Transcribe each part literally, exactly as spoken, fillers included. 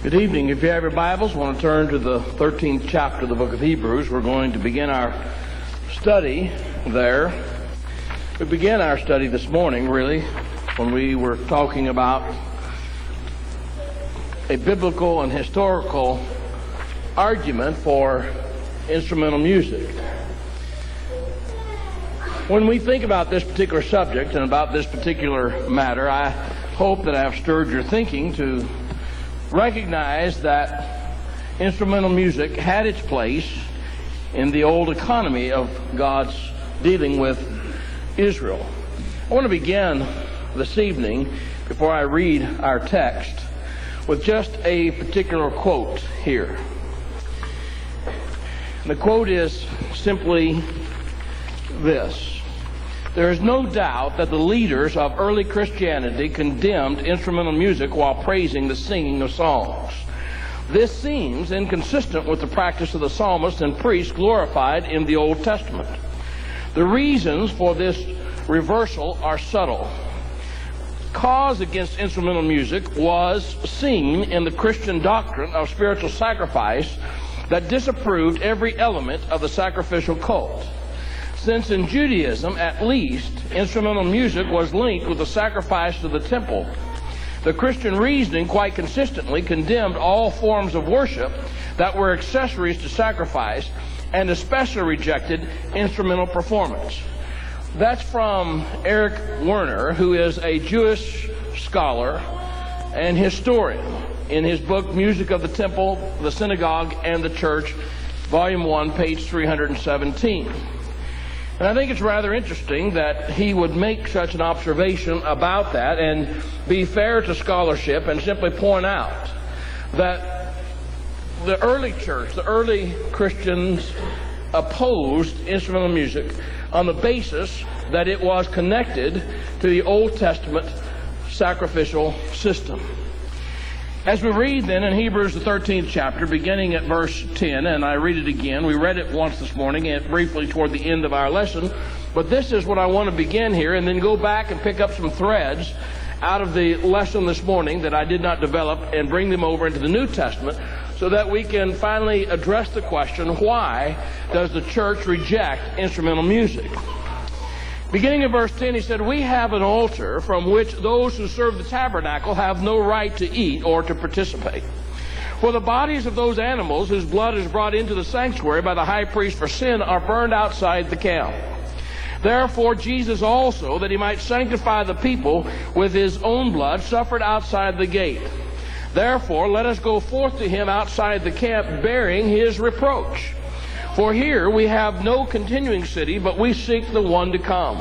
Good evening. If you have your Bibles, I want to turn to the thirteenth chapter of the book of Hebrews. We're going to begin our study there. We began our study this morning, really, when we were talking about a biblical and historical argument for instrumental music. When we think about this particular subject and about this particular matter, I hope that I have stirred your thinking to recognize that instrumental music had its place in the old economy of God's dealing with Israel. I want to begin this evening, before I read our text, with just a particular quote here. The quote is simply this: "There is no doubt that the leaders of early Christianity condemned instrumental music while praising the singing of songs. This seems inconsistent with the practice of the psalmists and priests glorified in the Old Testament. The reasons for this reversal are subtle. Cause against instrumental music was seen in the Christian doctrine of spiritual sacrifice that disapproved every element of the sacrificial cult. Since in Judaism, at least, instrumental music was linked with the sacrifice to the temple, the Christian reasoning quite consistently condemned all forms of worship that were accessories to sacrifice, and especially rejected instrumental performance." That's from Eric Werner, who is a Jewish scholar and historian, in his book, Music of the Temple, the Synagogue, and the Church, Volume one, page three hundred seventeen. And I think it's rather interesting that he would make such an observation about that and be fair to scholarship and simply point out that the early church, the early Christians, opposed instrumental music on the basis that it was connected to the Old Testament sacrificial system. As we read then in Hebrews the thirteenth chapter, beginning at verse ten, and I read it again. We read it once this morning and briefly toward the end of our lesson, but this is what I want to begin here and then go back and pick up some threads out of the lesson this morning that I did not develop and bring them over into the New Testament so that we can finally address the question, why does the church reject instrumental music? Beginning in verse ten, he said, "We have an altar from which those who serve the tabernacle have no right to eat or to participate. For the bodies of those animals whose blood is brought into the sanctuary by the high priest for sin are burned outside the camp. Therefore Jesus also, that he might sanctify the people with his own blood, suffered outside the gate. Therefore let us go forth to him outside the camp, bearing his reproach. For here we have no continuing city, but we seek the one to come.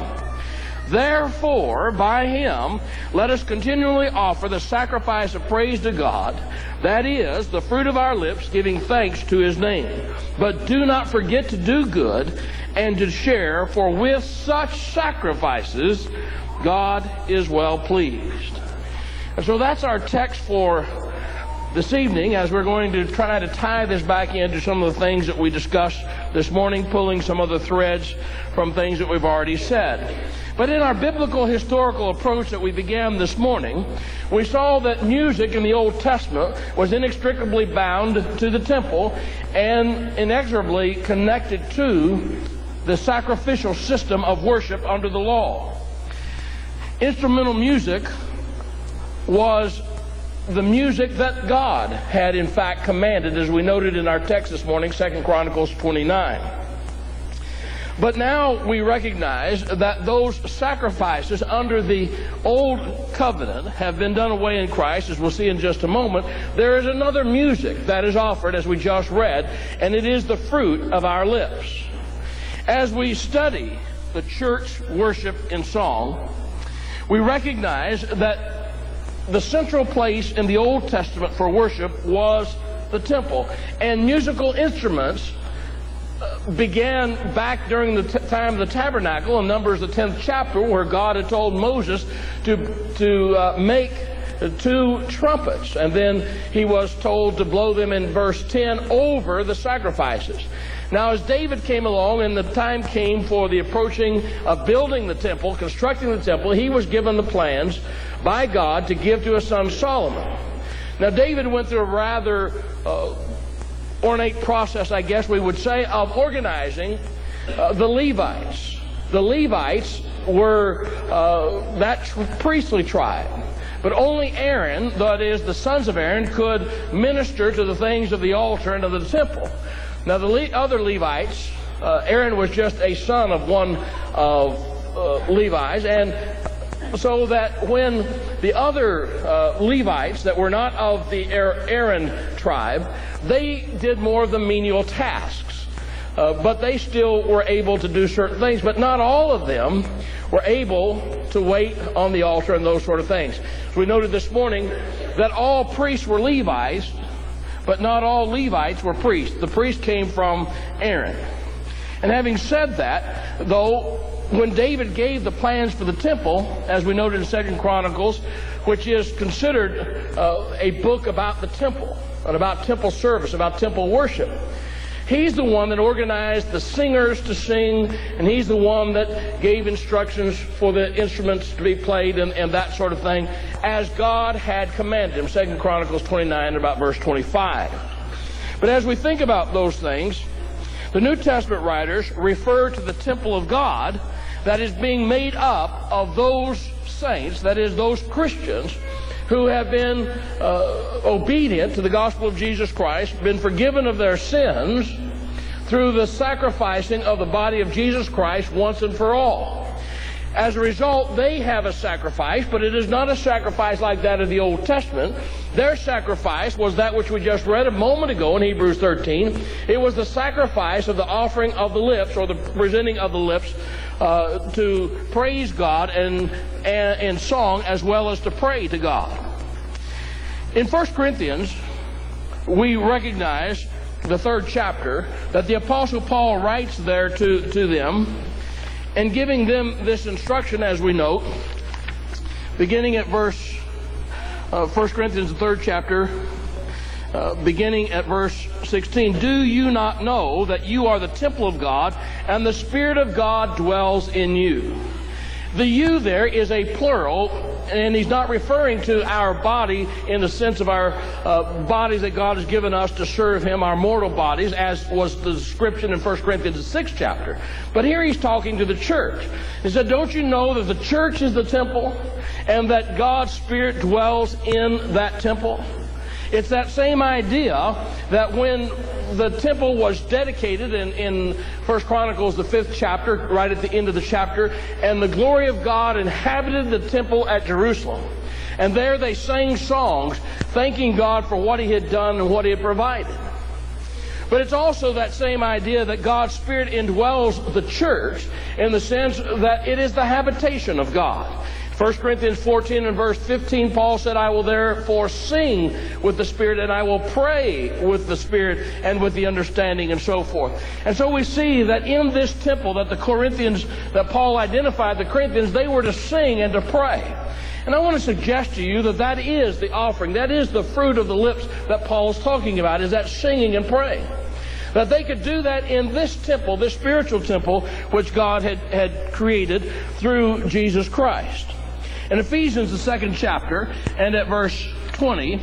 Therefore, by him, let us continually offer the sacrifice of praise to God, that is, the fruit of our lips, giving thanks to his name. But do not forget to do good and to share, for with such sacrifices God is well pleased." And so that's our text for this evening, as we're going to try to tie this back into some of the things that we discussed this morning, pulling some of the threads from things that we've already said. But in our biblical historical approach that we began this morning, we saw that music in the Old Testament was inextricably bound to the temple and inexorably connected to the sacrificial system of worship under the law. Instrumental music was the music that God had in fact commanded, as we noted in our text this morning, Second Chronicles twenty-nine. But now we recognize that those sacrifices under the old covenant have been done away in Christ, as we'll see in just a moment. There is another music that is offered, as we just read, and it is the fruit of our lips. As we study the church worship in song, we recognize that the central place in the Old Testament for worship was the temple, and musical instruments began back during the t- time of the tabernacle in Numbers the tenth chapter, where God had told Moses to to uh, make two trumpets, and then he was told to blow them in verse ten over the sacrifices. Now, as David came along and the time came for the approaching of building the temple, constructing the temple, he was given the plans by God to give to his son Solomon. Now, David went through a rather uh, ornate process, I guess we would say, of organizing uh, the Levites. The Levites were uh, that tr- priestly tribe. But only Aaron, that is, the sons of Aaron, could minister to the things of the altar and of the temple. Now, the Le- other Levites, uh, Aaron was just a son of one of uh, Levi's, and so that when the other uh, Levites that were not of the Aaron tribe, they did more of the menial tasks. Uh, but they still were able to do certain things, but not all of them were able to wait on the altar and those sort of things. So we noted this morning that all priests were Levites, but not all Levites were priests. The priest came from Aaron. And having said that, though, when David gave the plans for the temple, as we noted in Second Chronicles, which is considered uh, a book about the temple, and about temple service, about temple worship, he's the one that organized the singers to sing, and he's the one that gave instructions for the instruments to be played and, and that sort of thing, as God had commanded him. Second Chronicles twenty-nine, about verse twenty-five. But as we think about those things, the New Testament writers refer to the temple of God that is being made up of those saints, that is, those Christians, who have been uh, obedient to the gospel of Jesus Christ, been forgiven of their sins through the sacrificing of the body of Jesus Christ once and for all. As a result, they have a sacrifice, but it is not a sacrifice like that of the Old Testament. Their sacrifice was that which we just read a moment ago in Hebrews thirteen. It was the sacrifice of the offering of the lips, or the presenting of the lips, uh, to praise God and, and in song, as well as to pray to God. In First Corinthians, we recognize the third chapter that the Apostle Paul writes there to, to them, and giving them this instruction, as we note, beginning at verse, uh, First Corinthians, the third chapter, uh, beginning at verse sixteen. Do you not know that you are the temple of God, and the Spirit of God dwells in you? The you there is a plural, and he's not referring to our body in the sense of our uh, bodies that God has given us to serve him, our mortal bodies, as was the description in First Corinthians, the sixth chapter. But here he's talking to the church. He said, don't you know that the church is the temple, and that God's Spirit dwells in that temple? It's that same idea that when the temple was dedicated in, in First Chronicles, the fifth chapter, right at the end of the chapter, and the glory of God inhabited the temple at Jerusalem. And there they sang songs thanking God for what he had done and what he had provided. But it's also that same idea that God's Spirit indwells the church in the sense that it is the habitation of God. First Corinthians fourteen and verse fifteen, Paul said, I will therefore sing with the Spirit, and I will pray with the Spirit and with the understanding, and so forth. And so we see that in this temple that the Corinthians, that Paul identified the Corinthians, they were to sing and to pray. And I want to suggest to you that that is the offering, that is the fruit of the lips that Paul is talking about, is that singing and praying. That they could do that in this temple, this spiritual temple, which God had, had created through Jesus Christ. In Ephesians, the second chapter, and at verse twenty,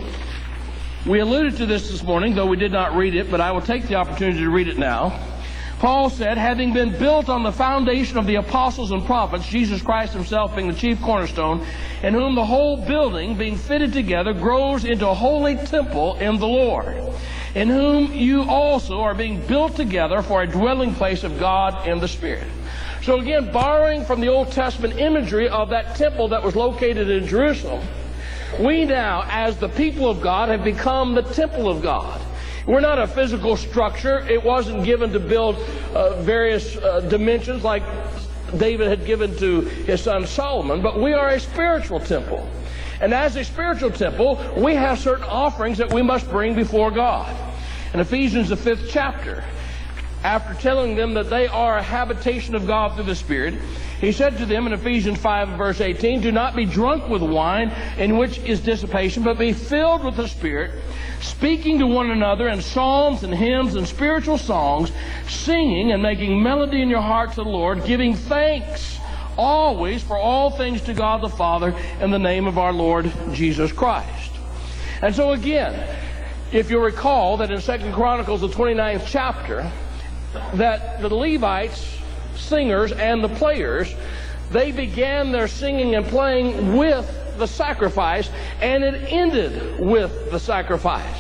we alluded to this this morning, though we did not read it, but I will take the opportunity to read it now. Paul said, having been built on the foundation of the apostles and prophets, Jesus Christ himself being the chief cornerstone, in whom the whole building, being fitted together, grows into a holy temple in the Lord, in whom you also are being built together for a dwelling place of God in the Spirit. So again, borrowing from the Old Testament imagery of that temple that was located in Jerusalem, we now, as the people of God, have become the temple of God. We're not a physical structure. It wasn't given to build uh, various uh, dimensions like David had given to his son Solomon, but we are a spiritual temple. And as a spiritual temple, we have certain offerings that we must bring before God. In Ephesians, the fifth chapter, after telling them that they are a habitation of God through the Spirit, he said to them in Ephesians five and verse eighteen, do not be drunk with wine, in which is dissipation, but be filled with the Spirit, speaking to one another in psalms and hymns and spiritual songs, singing and making melody in your heart to the Lord, giving thanks always for all things to God the Father in the name of our Lord Jesus Christ. And so again, if you recall that in Second Chronicles, the twenty-ninth chapter, that the Levites, singers, and the players, they began their singing and playing with the sacrifice, and it ended with the sacrifice.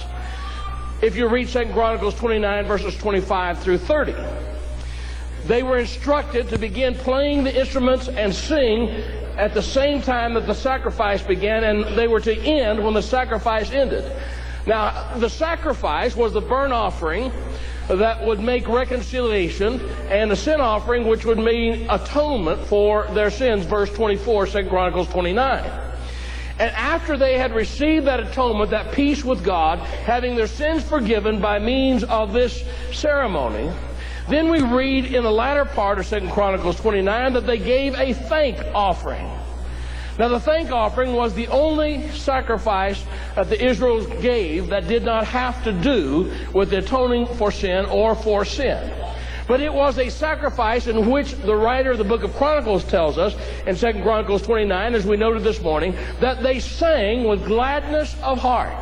If you read Second Chronicles twenty-nine, verses twenty-five through thirty, they were instructed to begin playing the instruments and sing at the same time that the sacrifice began, and they were to end when the sacrifice ended. Now, the sacrifice was the burnt offering that would make reconciliation, and the sin offering which would mean atonement for their sins, verse twenty-four, Second Chronicles twenty-nine. And after they had received that atonement, that peace with God, having their sins forgiven by means of this ceremony, then we read in the latter part of Second Chronicles twenty-nine that they gave a thank offering. Now, the thank offering was the only sacrifice that the Israelites gave that did not have to do with the atoning for sin or for sin. But it was a sacrifice in which the writer of the book of Chronicles tells us in Second Chronicles twenty-nine, as we noted this morning, that they sang with gladness of heart,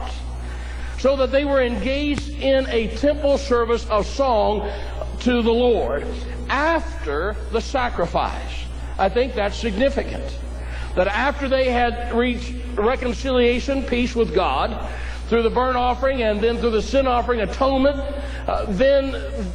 so that they were engaged in a temple service of song to the Lord after the sacrifice. I think that's significant. That after they had reached reconciliation, peace with God, through the burnt offering and then through the sin offering, atonement, uh, then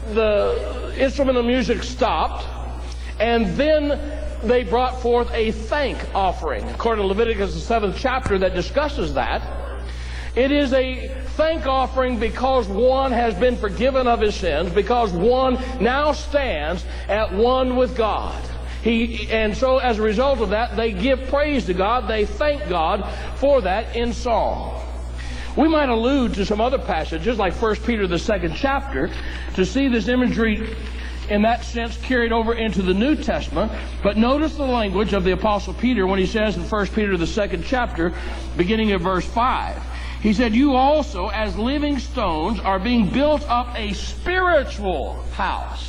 the instrumental music stopped, and then they brought forth a thank offering. According to Leviticus, the seventh chapter, that discusses that. It is a thank offering because one has been forgiven of his sins, because one now stands at one with God. He, and so as a result of that, they give praise to God. They thank God for that in song. We might allude to some other passages like First Peter, the second chapter, to see this imagery in that sense carried over into the New Testament. But notice the language of the Apostle Peter when he says in First Peter, the second chapter, beginning at verse five. He said, "You also, as living stones, are being built up a spiritual house."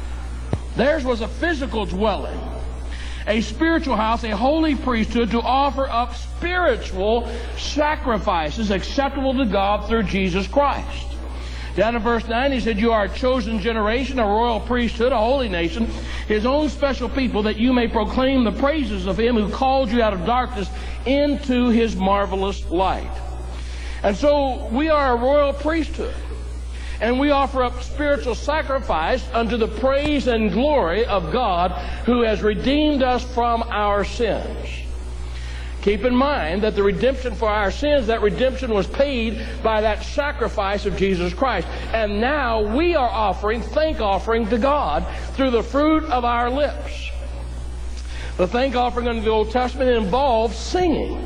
Theirs was a physical dwelling, a spiritual house, a holy priesthood, to offer up spiritual sacrifices acceptable to God through Jesus Christ. Down in verse nine, he said, "You are a chosen generation, a royal priesthood, a holy nation, his own special people, that you may proclaim the praises of him who called you out of darkness into his marvelous light." And so we are a royal priesthood, and we offer up spiritual sacrifice unto the praise and glory of God, who has redeemed us from our sins. Keep in mind that the redemption for our sins, that redemption was paid by that sacrifice of Jesus Christ. And now we are offering thank offering to God through the fruit of our lips. The thank offering under the Old Testament involves singing,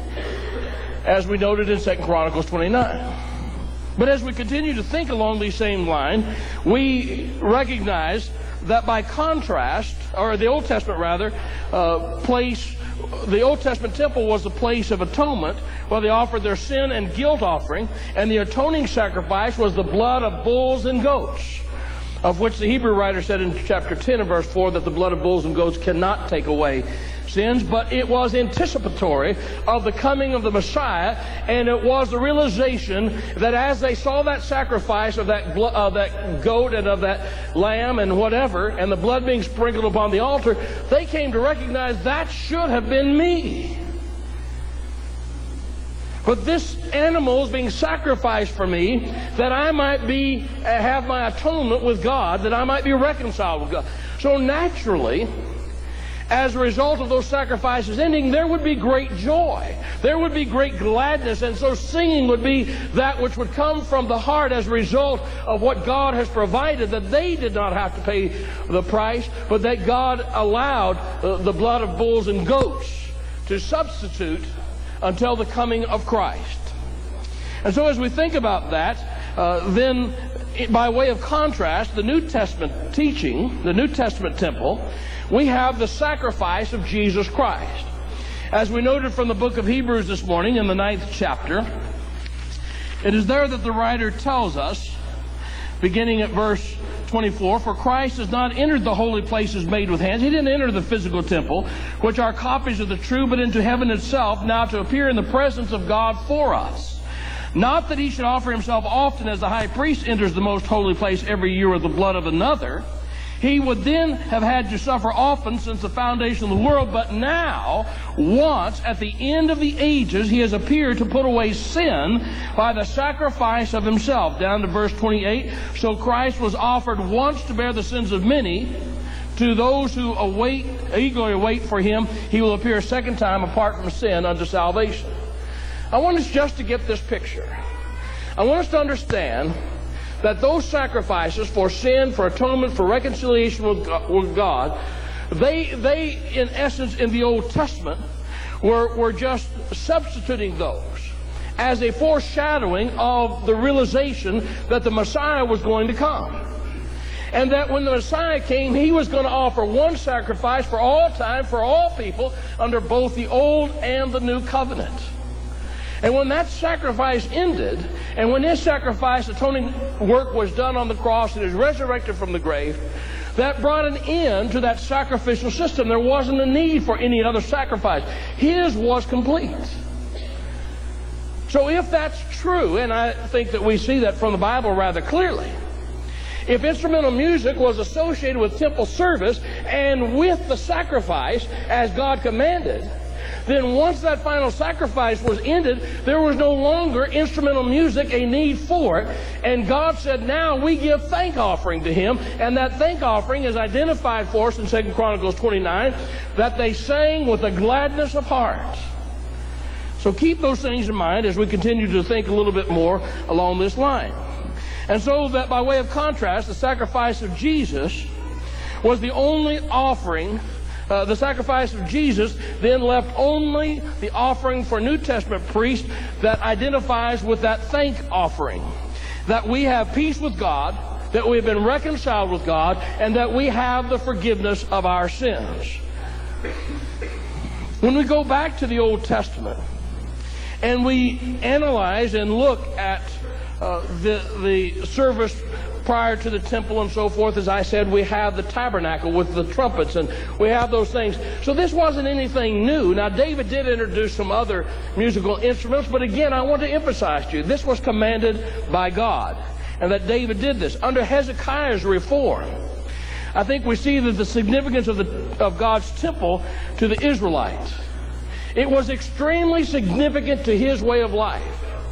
as we noted in Second Chronicles twenty-nine. But as we continue to think along these same lines, we recognize that by contrast, or the Old Testament rather, uh, place, the Old Testament temple was the place of atonement, where they offered their sin and guilt offering, and the atoning sacrifice was the blood of bulls and goats, of which the Hebrew writer said in chapter ten and verse four that the blood of bulls and goats cannot take away sins, but it was anticipatory of the coming of the Messiah, and it was the realization that as they saw that sacrifice of that blood, of that goat and of that lamb and whatever, and the blood being sprinkled upon the altar, they came to recognize that should have been me. But this animal is being sacrificed for me, that I might be have my atonement with God, that I might be reconciled with God. So naturally, as a result of those sacrifices ending, there would be great joy. There would be great gladness. And so singing would be that which would come from the heart as a result of what God has provided, that they did not have to pay the price, but that God allowed uh, the blood of bulls and goats to substitute until the coming of Christ. And so as we think about that, uh, then by way of contrast, the New Testament teaching, the New Testament temple, we have the sacrifice of Jesus Christ. As we noted from the book of Hebrews this morning in the ninth chapter, it is there that the writer tells us, beginning at verse twenty-four, "For Christ has not entered the holy places made with hands." He didn't enter the physical temple, which are copies of the true, but into heaven itself, now to appear in the presence of God for us. Not that he should offer himself often, as the high priest enters the most holy place every year with the blood of another. He would then have had to suffer often since the foundation of the world, but now, once at the end of the ages, he has appeared to put away sin by the sacrifice of himself. Down to verse twenty-eight. So Christ was offered once to bear the sins of many. To those who await, eagerly wait for him, he will appear a second time apart from sin unto salvation. I want us just to get this picture. I want us to understand that those sacrifices for sin, for atonement, for reconciliation with God, they, they in essence, in the Old Testament, were, were just substituting those as a foreshadowing of the realization that the Messiah was going to come. And that when the Messiah came, he was going to offer one sacrifice for all time, for all people, under both the Old and the New Covenant. And when that sacrifice ended, and when his sacrifice, atoning work, was done on the cross and is resurrected from the grave, that brought an end to that sacrificial system. There wasn't a need for any other sacrifice. His was complete. So if that's true, and I think that we see that from the Bible rather clearly, if instrumental music was associated with temple service and with the sacrifice as God commanded, then once that final sacrifice was ended, there was no longer instrumental music a need for it. And God said, now we give thank offering to him. And that thank offering is identified for us in Second Chronicles twenty-nine, that they sang with a gladness of heart. So keep those things in mind as we continue to think a little bit more along this line. And so that by way of contrast, the sacrifice of Jesus was the only offering. Uh, the sacrifice of Jesus then left only the offering for New Testament priests that identifies with that thank offering. That we have peace with God, that we have been reconciled with God, and that we have the forgiveness of our sins. When we go back to the Old Testament and we analyze and look at uh, the, the service prior to the temple and so forth, as I said, we have the tabernacle with the trumpets, and we have those things. So this wasn't anything new. Now, David did introduce some other musical instruments, but again, I want to emphasize to you, this was commanded by God, and that David did this. Under Hezekiah's reform, I think we see that the significance of, the, of God's temple to the Israelites. It was extremely significant to his way of life.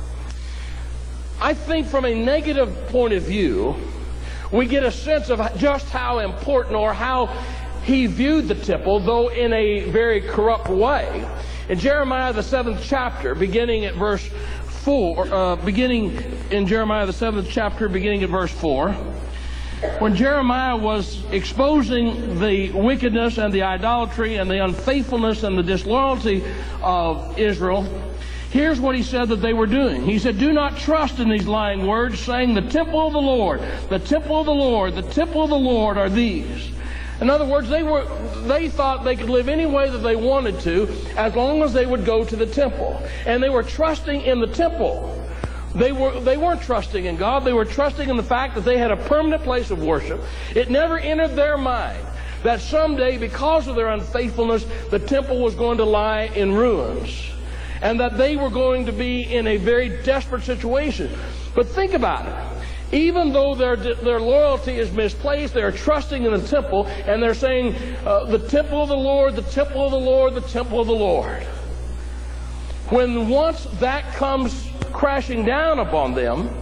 I think from a negative point of view, we get a sense of just how important or how he viewed the temple, though in a very corrupt way. In Jeremiah the seventh chapter, beginning at verse four, uh, beginning in Jeremiah the seventh chapter, beginning at verse four, when Jeremiah was exposing the wickedness and the idolatry and the unfaithfulness and the disloyalty of Israel, here's what he said that they were doing. He said, do not trust in these lying words, saying, the temple of the Lord, the temple of the Lord, the temple of the Lord are these. In other words, they were they thought they could live any way that they wanted to as long as they would go to the temple. And they were trusting in the temple. They, were, they weren't trusting in God. They were trusting in the fact that they had a permanent place of worship. It never entered their mind that someday, because of their unfaithfulness, the temple was going to lie in ruins, and that they were going to be in a very desperate situation. But think about it. Even though their, their loyalty is misplaced, they're trusting in the temple, and they're saying, uh, the temple of the Lord, the temple of the Lord, the temple of the Lord. When once that comes crashing down upon them,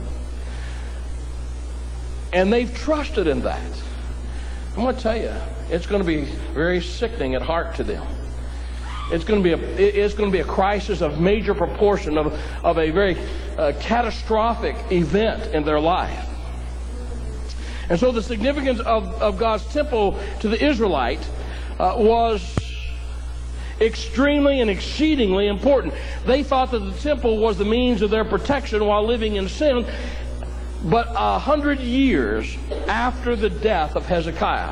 and they've trusted in that, I'm going to tell you, it's going to be very sickening at heart to them. It's going to be a, it's going to be a crisis of major proportion, of, of a very uh, catastrophic event in their life. And so the significance of, of God's temple to the Israelite uh, was extremely and exceedingly important. They thought that the temple was the means of their protection while living in sin. But a hundred years after the death of Hezekiah,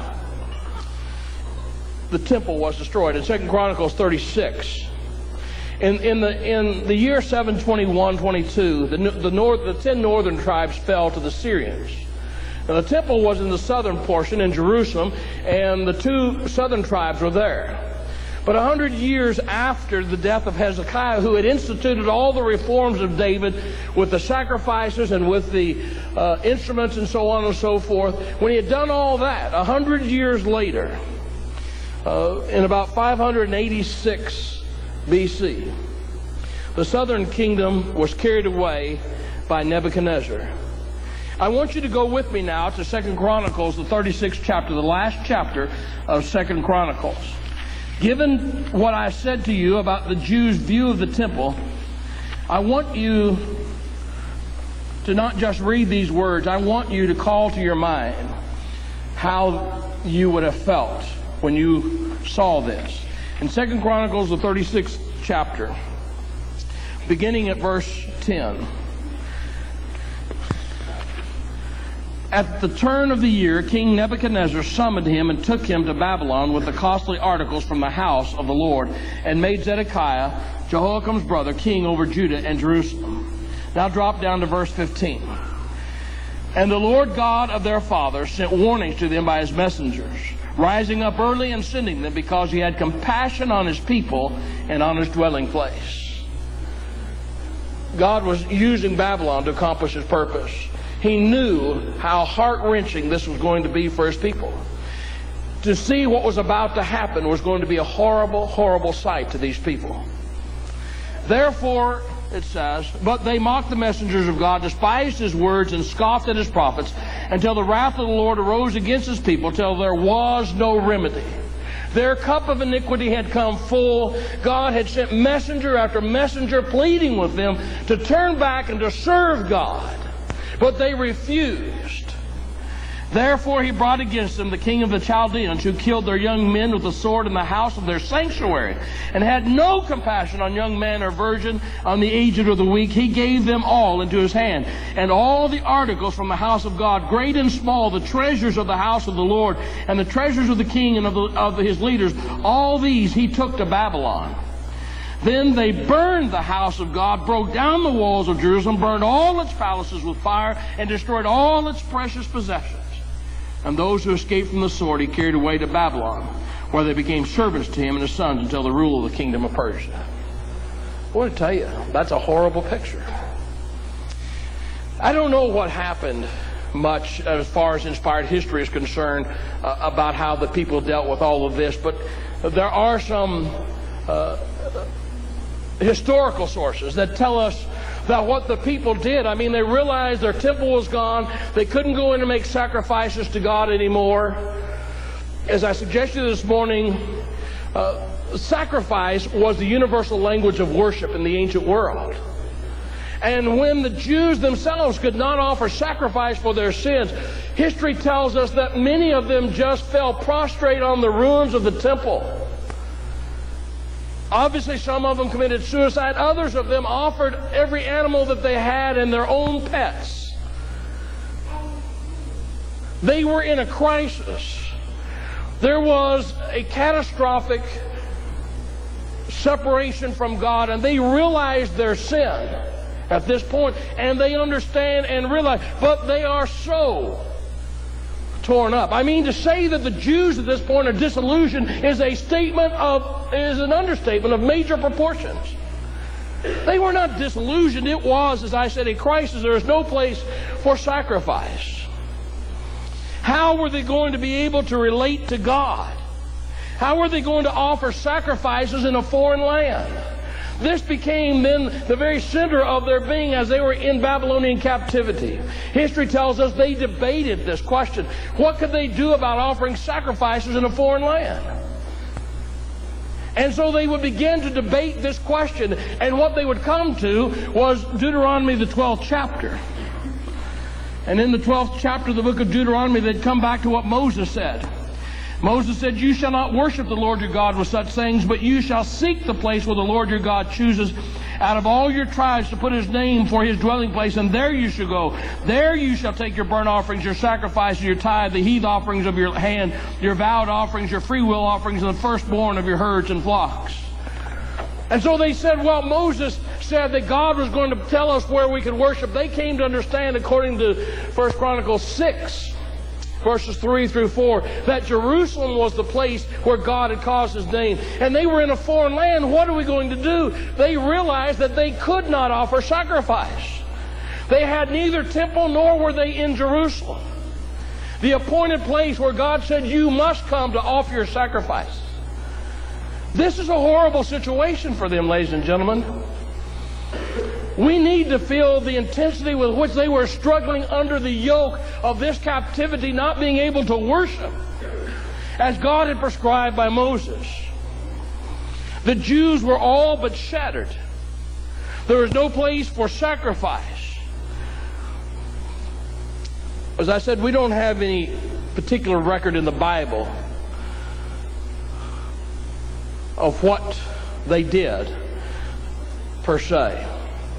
the temple was destroyed. In Second Chronicles thirty-six, in, in the in the year seven twenty-one twenty-two, the the north the ten northern tribes fell to the Syrians. Now, the temple was in the southern portion in Jerusalem, and the two southern tribes were there. But a hundred years after the death of Hezekiah, who had instituted all the reforms of David with the sacrifices and with the uh, instruments and so on and so forth, when he had done all that, a hundred years later, uh, in about five hundred eighty-six B C, the southern kingdom was carried away by Nebuchadnezzar. I want you to go with me now to Second Chronicles, the thirty-sixth chapter, the last chapter of Second Chronicles. Given what I said to you about the Jews' view of the temple, I want you to not just read these words. I want you to call to your mind how you would have felt when you saw this. In Second Chronicles, the thirty-sixth chapter, beginning at verse ten. At the turn of the year, King Nebuchadnezzar summoned him and took him to Babylon with the costly articles from the house of the Lord, and made Zedekiah, Jehoiakim's brother, king over Judah and Jerusalem. Now drop down to verse fifteen. And the Lord God of their fathers sent warnings to them by his messengers, rising up early and sending them, because he had compassion on his people and on his dwelling place. God was using Babylon to accomplish his purpose. He knew how heart-wrenching this was going to be for his people. To see what was about to happen was going to be a horrible, horrible sight to these people. Therefore, it says, but they mocked the messengers of God, despised his words, and scoffed at his prophets, until the wrath of the Lord arose against his people, till there was no remedy. Their cup of iniquity had come full. God had sent messenger after messenger pleading with them to turn back and to serve God. But they refused. Therefore he brought against them the king of the Chaldeans, who killed their young men with the sword in the house of their sanctuary, and had no compassion on young man or virgin, on the aged or the weak. He gave them all into his hand, and all the articles from the house of God, great and small, the treasures of the house of the Lord, and the treasures of the king and of, the, of his leaders, all these he took to Babylon. Then they burned the house of God, broke down the walls of Jerusalem, burned all its palaces with fire, and destroyed all its precious possessions. And those who escaped from the sword he carried away to Babylon, where they became servants to him and his sons until the rule of the kingdom of Persia. I want to tell you, that's a horrible picture. I don't know what happened much as far as inspired history is concerned uh, about how the people dealt with all of this, but there are some uh, historical sources that tell us that what the people did, I mean, they realized their temple was gone. They couldn't go in and make sacrifices to God anymore. As I suggested this morning, uh, sacrifice was the universal language of worship in the ancient world. And when the Jews themselves could not offer sacrifice for their sins, history tells us that many of them just fell prostrate on the ruins of the temple. Obviously, some of them committed suicide. Others of them offered every animal that they had and their own pets. They were in a crisis. There was a catastrophic separation from God, and they realized their sin at this point, and they understand and realize, but they are so torn up. I mean, to say that the Jews at this point are disillusioned is a statement of, is an understatement of major proportions. They were not disillusioned. It was, as I said, a crisis. There is no place for sacrifice. How were they going to be able to relate to God? How were they going to offer sacrifices in a foreign land? This became then the very center of their being as they were in Babylonian captivity. History tells us they debated this question. What could they do about offering sacrifices in a foreign land? And so they would begin to debate this question, and what they would come to was Deuteronomy, the twelfth chapter. And in the twelfth chapter of the book of Deuteronomy, they'd come back to what Moses said. Moses said, you shall not worship the Lord your God with such things, but you shall seek the place where the Lord your God chooses out of all your tribes to put his name for his dwelling place, and there you shall go. There you shall take your burnt offerings, your sacrifices, your tithe, the heath offerings of your hand, your vowed offerings, your free will offerings, and the firstborn of your herds and flocks. And so they said, well, Moses said that God was going to tell us where we could worship. They came to understand, according to First Chronicles six, verses three through four, that Jerusalem was the place where God had caused His name. And they were in a foreign land. What are we going to do? They realized that they could not offer sacrifice. They had neither temple nor were they in Jerusalem, the appointed place where God said, you must come to offer your sacrifice. This is a horrible situation for them, ladies and gentlemen. We need to feel the intensity with which they were struggling under the yoke of this captivity, not being able to worship as God had prescribed by Moses. The Jews were all but shattered. There was no place for sacrifice. As I said, we don't have any particular record in the Bible of what they did, per se.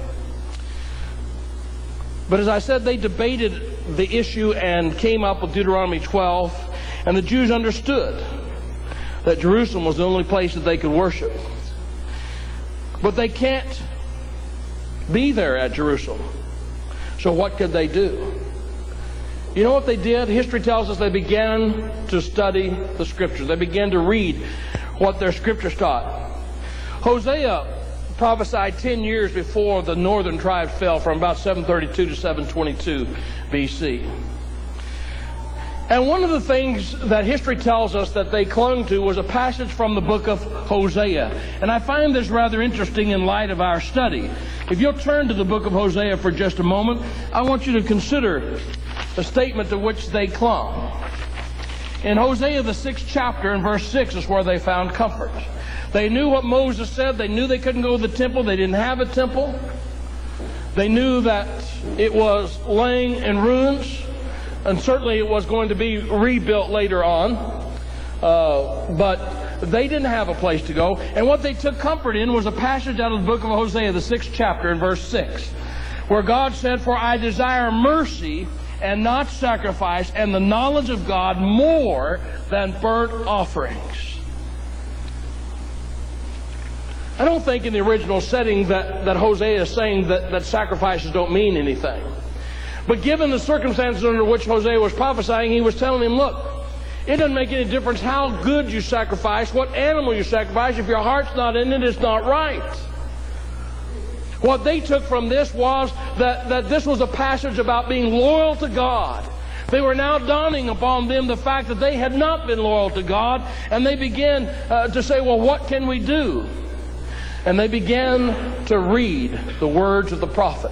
But as I said, they debated the issue and came up with Deuteronomy twelve, and the Jews understood that Jerusalem was the only place that they could worship. But they can't be there at Jerusalem. So what could they do? You know what they did? History tells us they began to study the Scriptures. They began to read what their Scriptures taught. Hosea prophesied ten years before the northern tribes fell, from about seven thirty-two to seven twenty-two B C. And one of the things that history tells us that they clung to was a passage from the book of Hosea. And I find this rather interesting in light of our study. If you'll turn to the book of Hosea for just a moment, I want you to consider the statement to which they clung. In Hosea, the sixth chapter, and verse six is where they found comfort. They knew what Moses said. They knew they couldn't go to the temple. They didn't have a temple. They knew that it was laying in ruins, and certainly it was going to be rebuilt later on. Uh, but they didn't have a place to go. And what they took comfort in was a passage out of the book of Hosea, the sixth chapter, and verse six, where God said, "For I desire mercy and not sacrifice, and the knowledge of God more than burnt offerings." I don't think in the original setting that, that Hosea is saying that, that sacrifices don't mean anything. But given the circumstances under which Hosea was prophesying, he was telling him, look, it doesn't make any difference how good you sacrifice, what animal you sacrifice. If your heart's not in it, it's not right. What they took from this was that, that this was a passage about being loyal to God. They were now dawning upon them the fact that they had not been loyal to God, and they began uh, to say, well, what can we do? And they began to read the words of the prophet.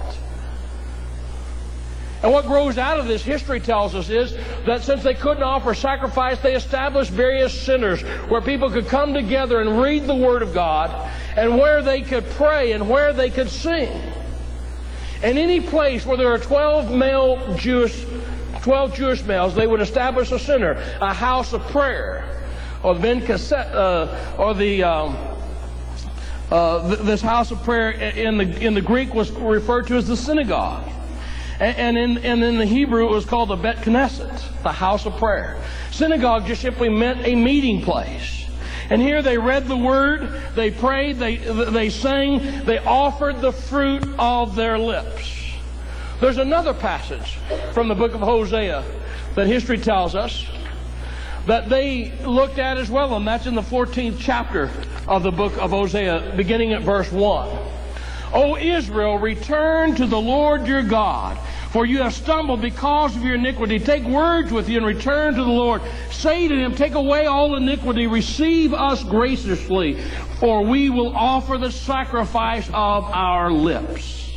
And what grows out of this, history tells us, is that since they couldn't offer sacrifice, they established various centers where people could come together and read the Word of God, and where they could pray and where they could sing. And any place where there are twelve male Jewish, twelve Jewish males, they would establish a center, a house of prayer, or the ben cassette, uh, or the um, uh, th this house of prayer in the in the Greek was referred to as the synagogue. And in, and in the Hebrew, it was called the Bet Knesset, the house of prayer. Synagogue just simply meant a meeting place. And here they read the Word, they prayed, they, they sang, they offered the fruit of their lips. There's another passage from the book of Hosea that history tells us that they looked at as well, and that's in the fourteenth chapter of the book of Hosea, beginning at verse one. O Israel, return to the Lord your God, for you have stumbled because of your iniquity. Take words with you and return to the Lord. Say to him, take away all iniquity, receive us graciously, for we will offer the sacrifice of our lips.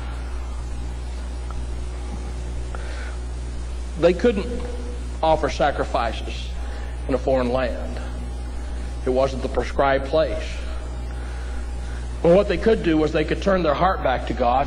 They couldn't offer sacrifices in a foreign land. It wasn't the prescribed place. Well, what they could do was they could turn their heart back to God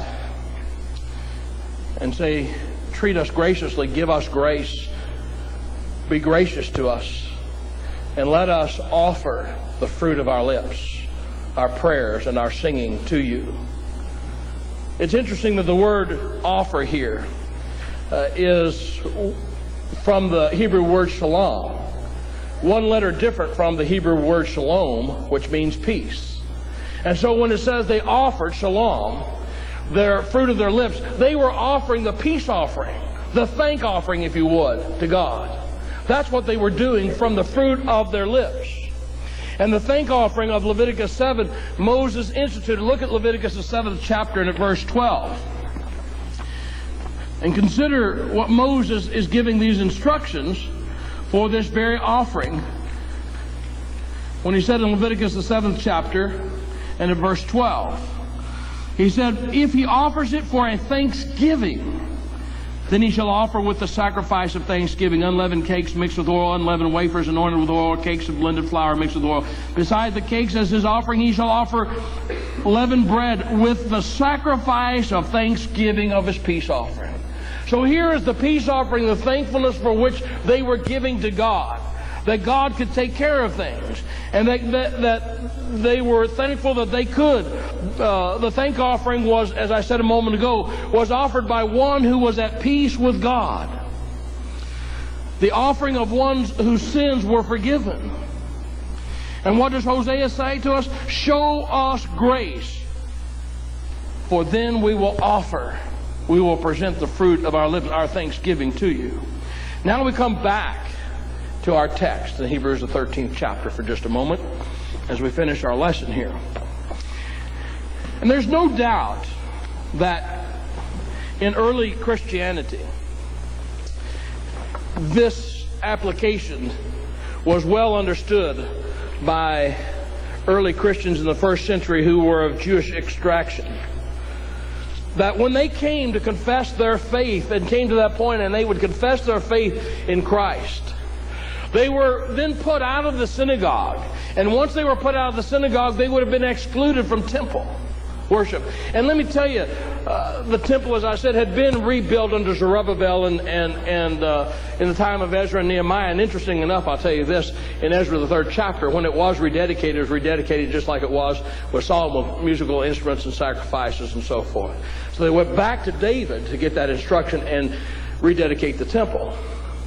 and say, treat us graciously, give us grace, be gracious to us, and let us offer the fruit of our lips, our prayers and our singing to you. It's interesting that the word offer here uh, is from the Hebrew word shalom, one letter different from the Hebrew word shalom, which means peace. And so when it says they offered shalom, their fruit of their lips, they were offering the peace offering the thank offering, if you would, to God. That's what they were doing from the fruit of their lips. And the thank offering of Leviticus seven, Moses instituted. Look at Leviticus the seventh chapter and at verse twelve. And consider what Moses is giving these instructions for this very offering. When he said in Leviticus the seventh chapter and at verse twelve, he said, if he offers it for a thanksgiving, then he shall offer with the sacrifice of thanksgiving unleavened cakes mixed with oil, unleavened wafers anointed with oil, cakes of blended flour mixed with oil. Besides the cakes as his offering, he shall offer leavened bread with the sacrifice of thanksgiving of his peace offering. So here is the peace offering, the thankfulness for which they were giving to God, that God could take care of things, and that, that, that they were thankful that they could. Uh, the thank offering was, as I said a moment ago, was offered by one who was at peace with God. The offering of ones whose sins were forgiven. And what does Hosea say to us? Show us grace, for then we will offer, we will present the fruit of our lips, our thanksgiving to you. Now we come back to our text in Hebrews the thirteenth chapter for just a moment as we finish our lesson here. And there's no doubt that in early Christianity, this application was well understood by early Christians in the first century who were of Jewish extraction. That when they came to confess their faith and came to that point and they would confess their faith in Christ, they were then put out of the synagogue. And once they were put out of the synagogue, they would have been excluded from temple worship. And let me tell you, uh, the temple, as I said, had been rebuilt under Zerubbabel and, and, and uh, in the time of Ezra and Nehemiah. And interesting enough, I'll tell you this, in Ezra the third chapter, when it was rededicated, it was rededicated just like it was with Solomon, musical instruments and sacrifices and so forth. So they went back to David to get that instruction and rededicate the temple.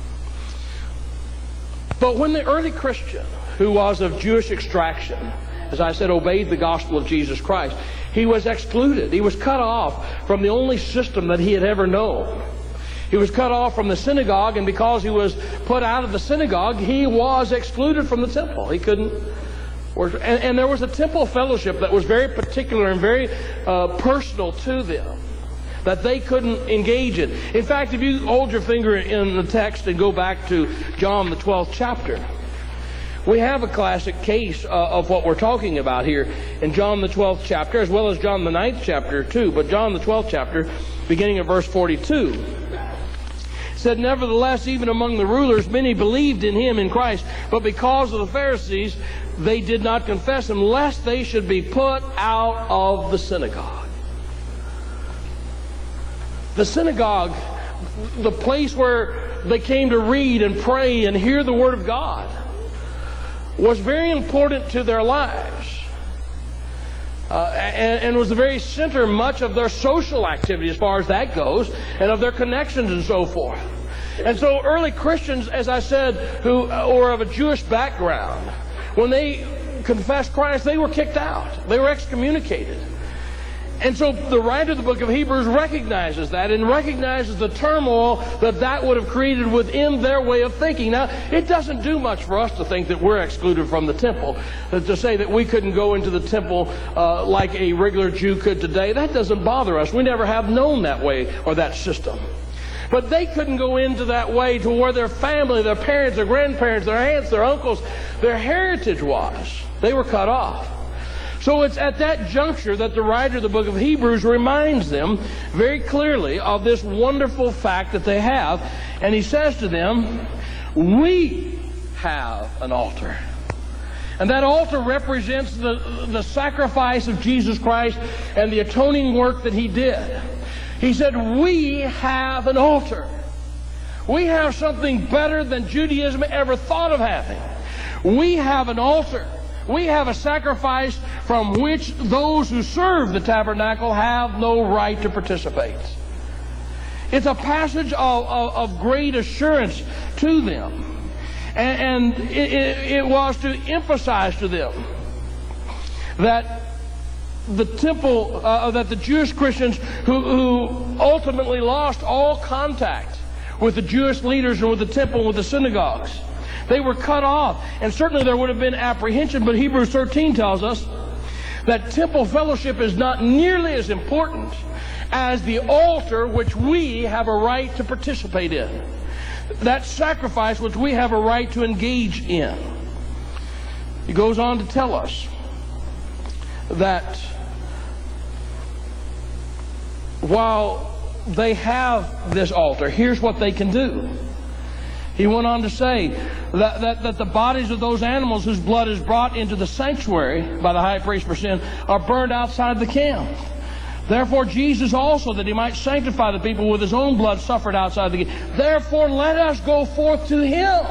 But when the early Christian, who was of Jewish extraction, as I said, obeyed the gospel of Jesus Christ, he was excluded. He was cut off from the only system that he had ever known. He was cut off from the synagogue, and because he was put out of the synagogue, he was excluded from the temple. He couldn't worship. And, and there was a temple fellowship that was very particular and very uh, personal to them, that they couldn't engage in. In fact, if you hold your finger in the text and go back to John the twelfth chapter, we have a classic case uh, of what we're talking about here in John the twelfth chapter, as well as John the ninth chapter too. But John the twelfth chapter, beginning at verse forty-two, said, nevertheless, even among the rulers, many believed in him, in Christ. But because of the Pharisees, they did not confess him, lest they should be put out of the synagogue. The synagogue, the place where they came to read and pray and hear the Word of God, was very important to their lives. Uh, and, and was the very center much of their social activity as far as that goes, and of their connections and so forth. And so early Christians, as I said, who were of a Jewish background, when they confessed Christ, they were kicked out. They were excommunicated. And so the writer of the book of Hebrews recognizes that, and recognizes the turmoil that that would have created within their way of thinking. Now, it doesn't do much for us to think that we're excluded from the temple, to say that we couldn't go into the temple uh, like a regular Jew could today. That doesn't bother us. We never have known that way or that system. But they couldn't go into that way to where their family, their parents, their grandparents, their aunts, their uncles, their heritage was. They were cut off. So it's at that juncture that the writer of the book of Hebrews reminds them very clearly of this wonderful fact that they have. And he says to them, we have an altar. And that altar represents the, the sacrifice of Jesus Christ and the atoning work that he did. He said, we have an altar. We have something better than Judaism ever thought of having. We have an altar. We have a sacrifice from which those who serve the tabernacle have no right to participate. It's a passage of, of, of great assurance to them. And, and it, it, it was to emphasize to them that the temple, uh, that the Jewish Christians who, who ultimately lost all contact with the Jewish leaders and with the temple and with the synagogues. They were cut off. And certainly there would have been apprehension, but Hebrews thirteen tells us that temple fellowship is not nearly as important as the altar which we have a right to participate in. That sacrifice which we have a right to engage in. He goes on to tell us that while they have this altar, here's what they can do. He went on to say that, that, that the bodies of those animals whose blood is brought into the sanctuary by the high priest for sin are burned outside the camp. Therefore Jesus also, that he might sanctify the people with his own blood, suffered outside the camp. Therefore let us go forth to him.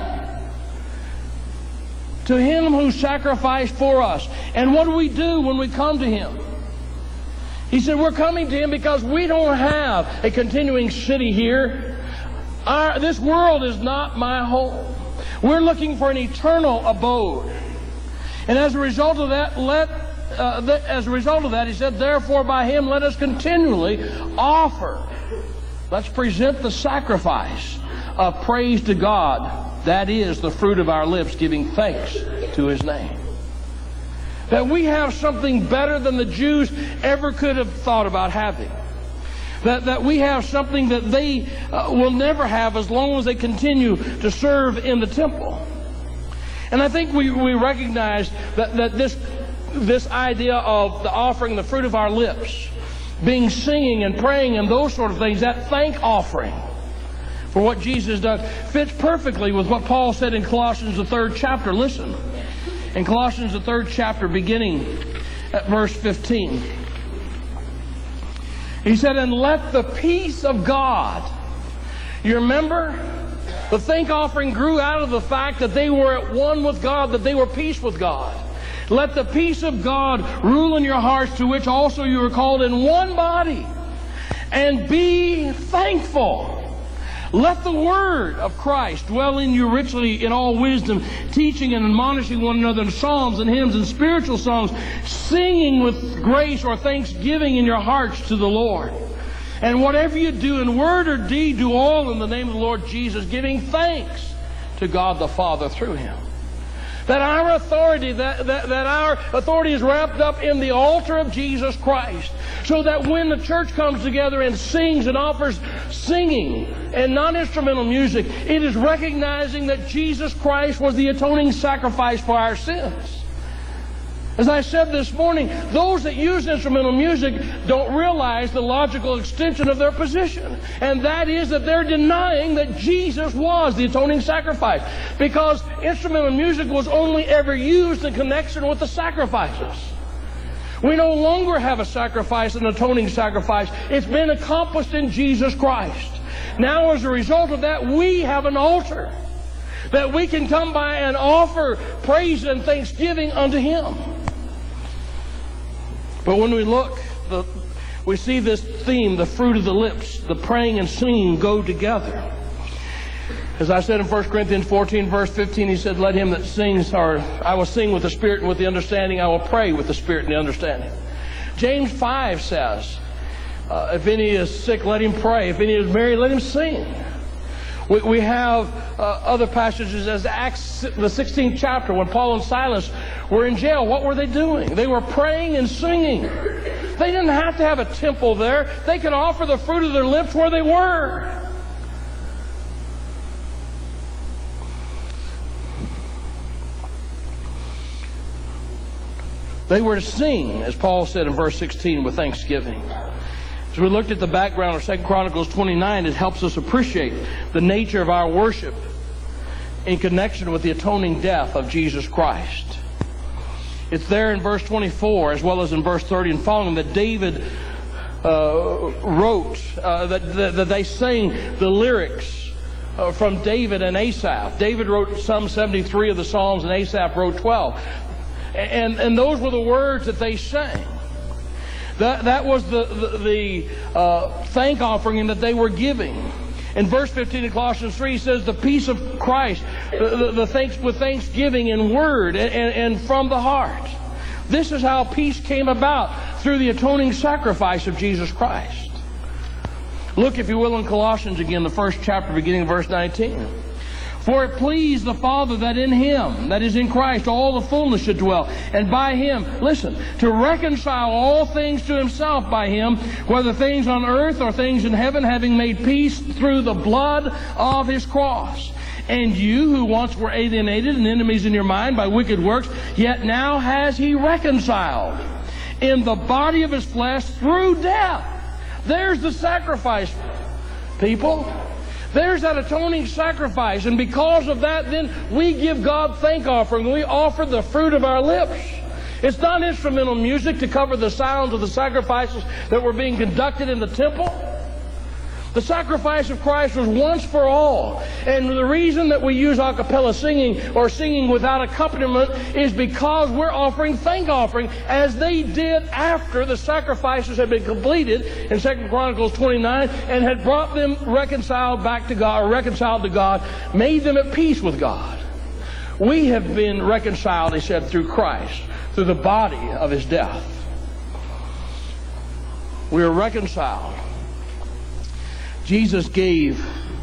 To him who sacrificed for us. And what do we do when we come to him? He said we're coming to him because we don't have a continuing city here. Our, this world is not my home. We're looking for an eternal abode. And as a result of that, let uh, th as a result of that, he said, therefore by him let us continually offer. Let's present the sacrifice of praise to God. That is the fruit of our lips, giving thanks to his name. That we have something better than the Jews ever could have thought about having. That, that we have something that they uh, will never have as long as they continue to serve in the temple. And I think we, we recognize that, that this, this idea of the offering the fruit of our lips, being singing and praying and those sort of things, that thank offering for what Jesus does, fits perfectly with what Paul said in Colossians the third chapter. Listen, in Colossians the third chapter, beginning at verse fifteen. He said, and let the peace of God. You remember? The thank offering grew out of the fact that they were at one with God, that they were peace with God. Let the peace of God rule in your hearts, to which also you were called in one body. And be thankful. Let the word of Christ dwell in you richly in all wisdom, teaching and admonishing one another in psalms and hymns and spiritual songs, singing with grace or thanksgiving in your hearts to the Lord. And whatever you do in word or deed, do all in the name of the Lord Jesus, giving thanks to God the Father through him. That our authority, that, that, that our authority is wrapped up in the altar of Jesus Christ. So that when the church comes together and sings and offers singing and non-instrumental music, it is recognizing that Jesus Christ was the atoning sacrifice for our sins. As I said this morning, those that use instrumental music don't realize the logical extension of their position. And that is that they're denying that Jesus was the atoning sacrifice. Because instrumental music was only ever used in connection with the sacrifices. We no longer have a sacrifice, an atoning sacrifice. It's been accomplished in Jesus Christ. Now as a result of that, we have an altar that we can come by and offer praise and thanksgiving unto him. But when we look, the, we see this theme, the fruit of the lips, the praying and singing go together. As I said in First Corinthians fourteen, verse fifteen, he said, let him that sings, or I will sing with the Spirit and with the understanding, I will pray with the Spirit and the understanding. James five says, uh, if any is sick, let him pray. If any is merry, let him sing. We, we have uh, other passages as Acts, the sixteenth chapter, when Paul and Silas were in jail. What were they doing? They were praying and singing. They didn't have to have a temple there. They could offer the fruit of their lips where they were. They were to sing, as Paul said in verse sixteen, with thanksgiving. As we looked at the background of Second Chronicles twenty-nine, it helps us appreciate the nature of our worship in connection with the atoning death of Jesus Christ. It's there in verse twenty-four, as well as in verse thirty and following, that David uh, wrote, uh, that, that, that they sang the lyrics uh, from David and Asaph. David wrote some seventy-three of the Psalms, and Asaph wrote twelve. And, and those were the words that they sang. That, that was the, the, the uh, thank offering that they were giving. In verse fifteen of Colossians three, he says, the peace of Christ, the, the, the thanks with thanksgiving in word and, and, and from the heart. This is how peace came about, through the atoning sacrifice of Jesus Christ. Look, if you will, in Colossians again, the first chapter, beginning of verse nineteen. For it pleased the Father that in Him, that is in Christ, all the fullness should dwell. And by Him, listen, to reconcile all things to Himself by Him, whether things on earth or things in heaven, having made peace through the blood of His cross. And you, who once were alienated and enemies in your mind by wicked works, yet now has He reconciled in the body of His flesh through death. There's the sacrifice, people. There's that atoning sacrifice. And because of that, then we give God thank offering. We offer the fruit of our lips. It's not instrumental music to cover the sounds of the sacrifices that were being conducted in the temple. The sacrifice of Christ was once for all. And the reason that we use a cappella singing or singing without accompaniment is because we're offering thank offering as they did after the sacrifices had been completed in Second Chronicles twenty-nine and had brought them reconciled back to God, or reconciled to God, made them at peace with God. We have been reconciled, he said, through Christ, through the body of His death. We are reconciled. Jesus gave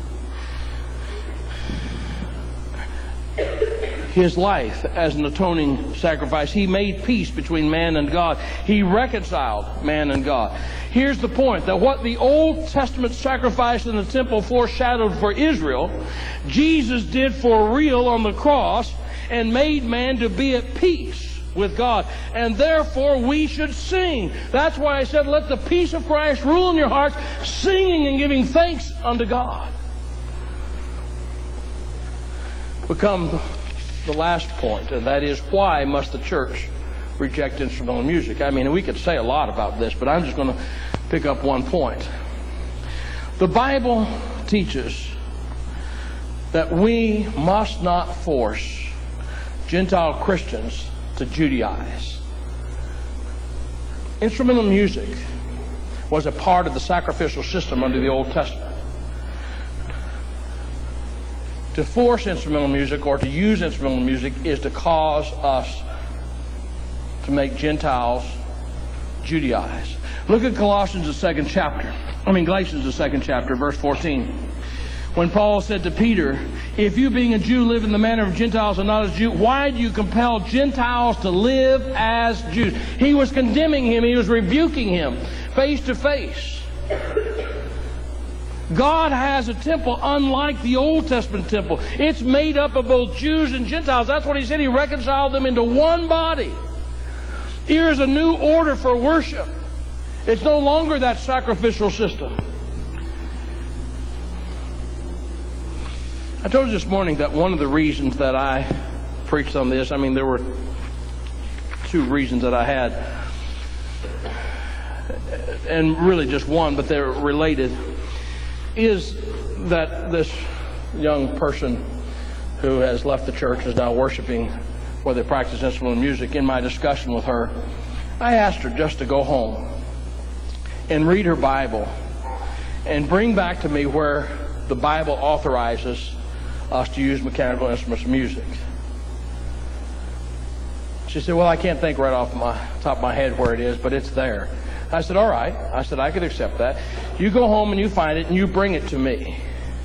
His life as an atoning sacrifice. He made peace between man and God. He reconciled man and God. Here's the point, that what the Old Testament sacrifice in the temple foreshadowed for Israel, Jesus did for real on the cross and made man to be at peace with God. And therefore we should sing. That's why I said, let the peace of Christ rule in your hearts, singing and giving thanks unto God. We come to the last point, and that is, why must the church reject instrumental music? I mean, we could say a lot about this, but I'm just going to pick up one point. The Bible teaches that we must not force Gentile Christians to Judaize. Instrumental music was a part of the sacrificial system under the Old Testament. To force instrumental music or to use instrumental music is to cause us to make Gentiles Judaize. Look at Colossians, the second chapter. I mean, Galatians, the second chapter, verse fourteen. When Paul said to Peter, if you being a Jew live in the manner of Gentiles and not as Jews, why do you compel Gentiles to live as Jews? He was condemning him. He was rebuking him face to face. God has a temple unlike the Old Testament temple. It's made up of both Jews and Gentiles. That's what he said. He reconciled them into one body. Here's a new order for worship. It's no longer that sacrificial system. I told you this morning that one of the reasons that I preached on this, I mean, there were two reasons that I had, and really just one, but they're related, is that this young person who has left the church is now worshiping where they practice instrumental music. In my discussion with her, I asked her just to go home and read her Bible and bring back to me where the Bible authorizes us to use mechanical instruments of music. She said, well, I can't think right off my top of my head where it is, but it's there. I said, all right. I said, I could accept that. You go home and you find it and you bring it to me.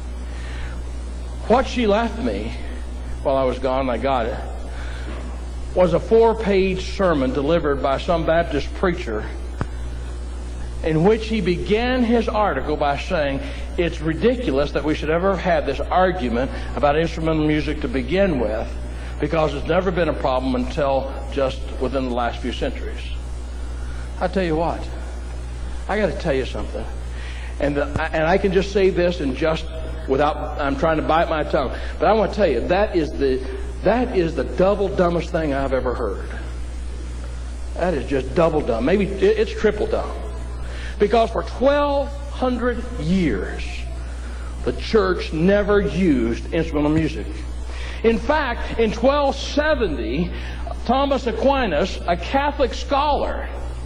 What she left me while I was gone, and I got it, was a four-page sermon delivered by some Baptist preacher in which he began his article by saying, it's ridiculous that we should ever have had this argument about instrumental music to begin with, because it's never been a problem until just within the last few centuries. I tell you what, I got to tell you something, and the, and I can just say this and just without, I'm trying to bite my tongue, but I want to tell you, that is the that is the double dumbest thing I've ever heard. That is just double dumb. Maybe it's triple dumb. Because for twelve hundred years, the church never used instrumental music. In fact, in twelve seventy, Thomas Aquinas, a Catholic scholar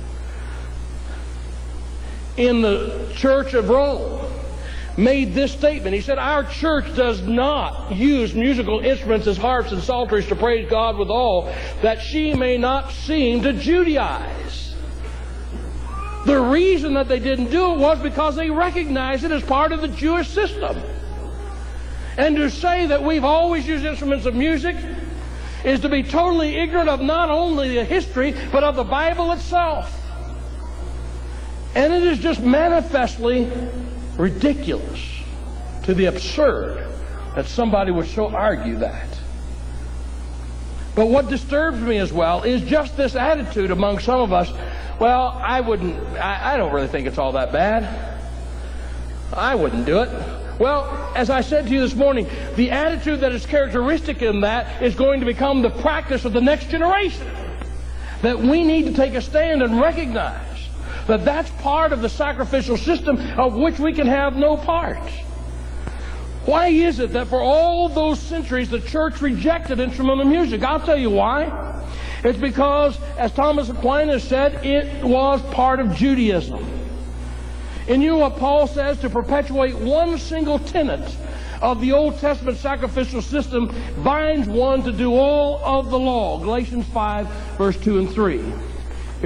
in the Church of Rome, made this statement. He said, our church does not use musical instruments as harps and psalteries to praise God withal, that she may not seem to Judaize. The reason that they didn't do it was because they recognized it as part of the Jewish system. And to say that we've always used instruments of music is to be totally ignorant of not only the history, but of the Bible itself. And it is just manifestly ridiculous, to the absurd, that somebody would so argue that. But what disturbs me as well is just this attitude among some of us. Well, I wouldn't, I, I don't really think it's all that bad. I wouldn't do it. Well, as I said to you this morning, the attitude that is characteristic in that is going to become the practice of the next generation. That we need to take a stand and recognize that that's part of the sacrificial system of which we can have no part. Why is it that for all those centuries the church rejected instrumental music? I'll tell you why. It's because, as Thomas Aquinas said, it was part of Judaism. And you know what Paul says? To perpetuate one single tenet of the Old Testament sacrificial system binds one to do all of the law. Galatians five, verse two and three.